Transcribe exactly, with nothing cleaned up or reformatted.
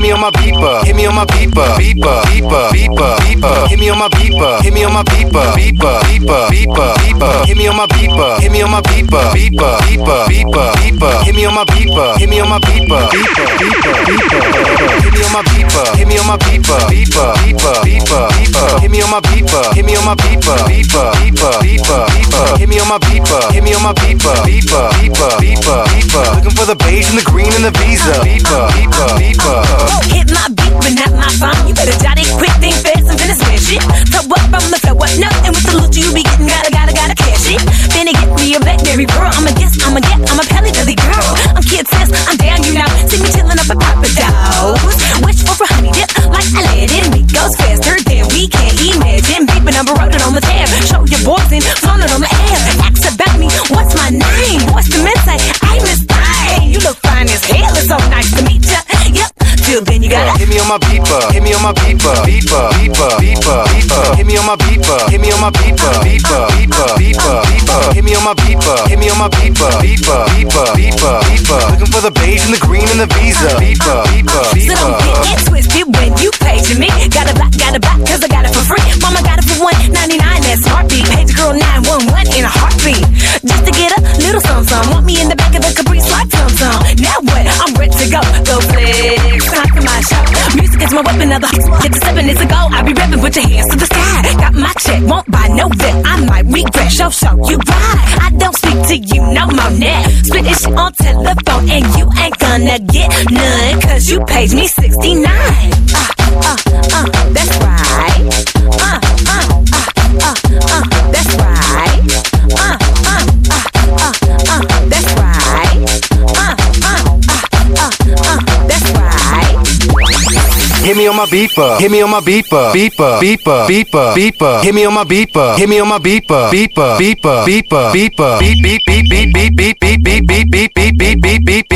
me on my beeper, hit me on my beeper, beeper, beeper, beeper, beeper, hit me on my beeper, hit me on my beeper, beeper, beeper, beeper, beeper, hit me on my beeper, hit me on my beeper, beeper, beeper, beeper, beeper, hit me on my beeper, hit me on my beeper, beeper, beeper, beeper, hit me on my beeper, hit me on my beeper, beeper, beeper, beeper, beeper, hit me on my beeper, hit me on my beeper, beeper, beeper, beeper, beeper, hit me on my beeper, hit me on my beeper, beeper, beeper, beeper, beeper, looking for the beige and the green and the Visa, beeper, beeper, beeper. Hit my beat, but not my phone. You better jot it quick, think fast, and finish that shit. Throw up on the floor, what nothing with the loot you be getting, gotta, gotta, gotta cash it. Then it get me a Blackberry girl. I'm a guess, I'm a get, I'm a Pelly Belly girl. I'm kid sis, I'm down, you know. See me chillin' up at Papa Do's. Wish for a honey dip, like I let it. Beat goes faster than we can imagine. Paper number wrote it on the tab. Show your boys and flown it on the air. Ask about me, what's my name? What's the men say? I miss Thang. You look fine as hell, it's so nice to meet ya. Yep. Till then you gotta hit me on my beeper, hit me on my beeper, beeper, beeper, beeper, beeper, hit me on my beeper, hit me on my beeper, beeper, beeper, beeper, beeper, hit me on my beeper, hit me on my beeper, beeper, beeper, beeper, beeper, looking for the beige and the green and the Visa, beeper, beeper, beeper. So don't get it twisted when you paging me. Got a block, got a block, cause I got it for free. Mama got it for one ninety-nine, that's heartbeat. Page girl nine one one in a heartbeat. Just to get a little something, some. Want me in the back of the Caprice like something. Now what? I'm ready to go, go flex. Time for my show. Music is my weapon, other get to seven is a go. I be rapping, put your hands to the sky. Got my check, won't buy no vet. I might regret, show, show you ride. I don't speak to you no more now. Spit this shit on telephone and you ain't gonna get none. Cause you paid me sixty-nine. Uh, uh, uh, that's right. Uh, uh, uh, uh, uh, that's right. Uh, uh, uh, uh, uh, that's right. Uh, uh, uh, uh, uh, that's right. Hit me on my beeper, hit me on my beeper, beeper, beeper, beeper, beeper, hit me on my beeper, hit me on my beeper, beeper, beeper, beeper, beeper, beep beep beep beep beep beep beep beep beep beep beep beep beep beep.